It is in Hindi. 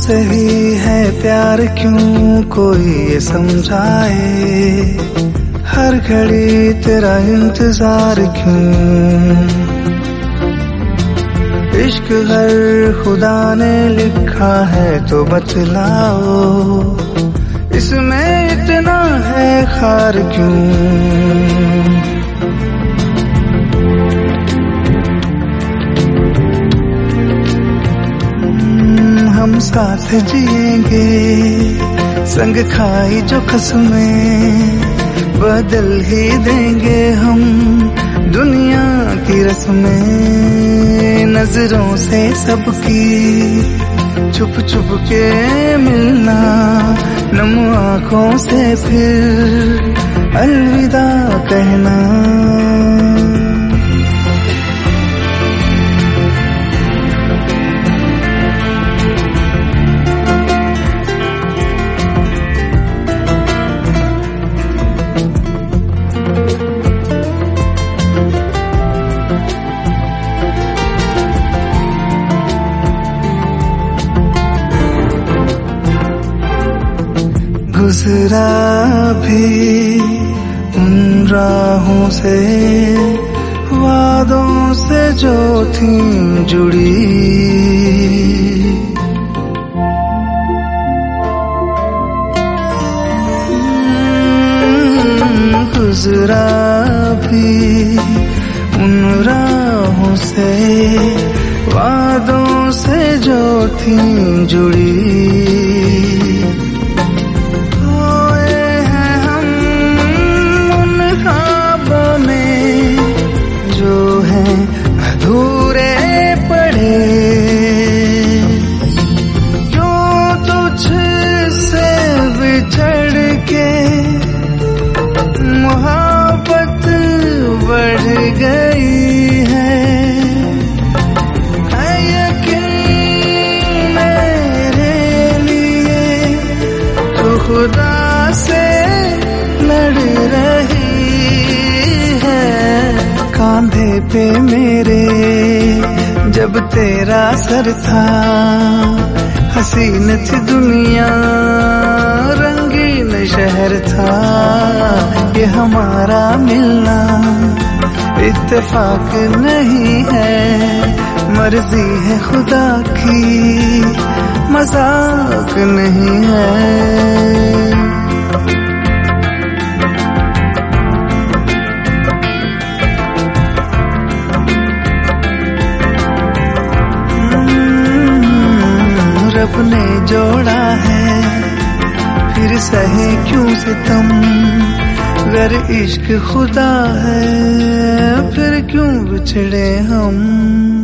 सही है प्यार क्यों कोई ये समझाए, हर घड़ी तेरा इंतजार क्यों। इश्क हर खुदा ने लिखा है तो बतलाओ, इसमें इतना है खार क्यों। हम साथ जिएंगे संग खाई जो कसमें, बदल ही देंगे हम दुनिया की रस्में। नजरों से सबकी छुप छुप के मिलना, नम आँखों से फिर अलविदा कहना। गुजरा भी उन राहों से, वादों से जो थी जुड़ी। गुजरा भी उन राहों से, वादों से जो थी जुड़ी। अधूरे पड़े जो तुझसे बिछड़ के मोहब्बत बढ़ गई है यकीन मेरे लिए तो खुदा से लड़ रही है। कांधे पे मेरे जब तेरा सर था, हसीन थी दुनिया रंगीन शहर था। ये हमारा मिलना इत्तेफाक नहीं है, मर्जी है खुदा की मजाक नहीं है। रब ने जोड़ा है फिर सहे क्यों सितम, अगर इश्क खुदा है फिर क्यों बिछड़े हम।